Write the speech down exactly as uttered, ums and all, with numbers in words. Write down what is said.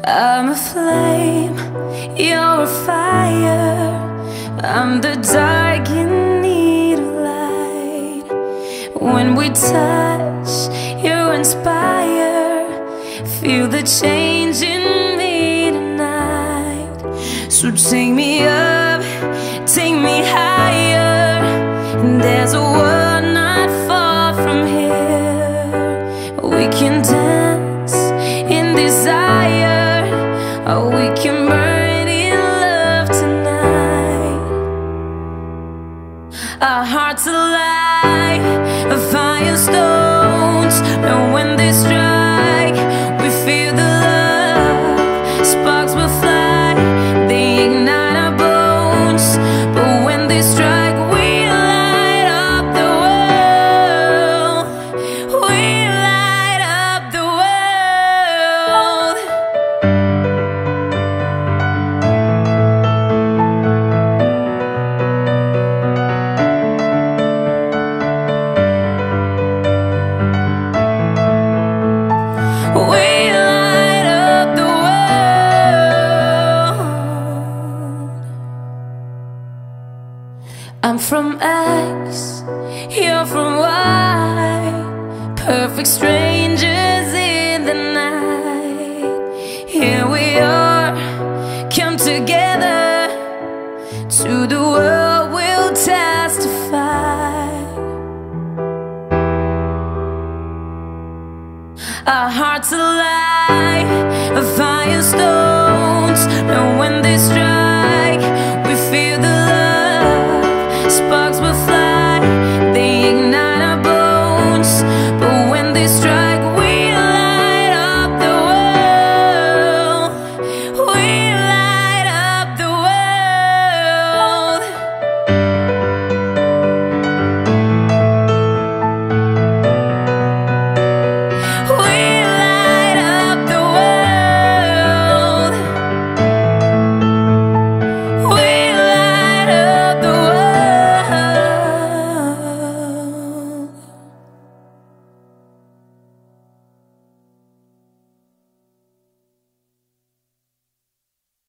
I'm a flame, you're a fire. I'm the dark in need of light. When we touch, you inspire. Feel the change in me tonight. So take me up, take me higher. There's a world not far from here. We can dance in desire. Oh, we can burn in love tonight. Our hearts alive, firestones. And when they strike, we feel the love. Sparks will fly, they ignite our bones. But when they strike, we light up the world. We light up the world. We light up the world. I'm from X, you're from Y. Perfect strangers in the night. Here we are, come together. To the world we'll testify. Our hearts alive, firestones. And when they strike,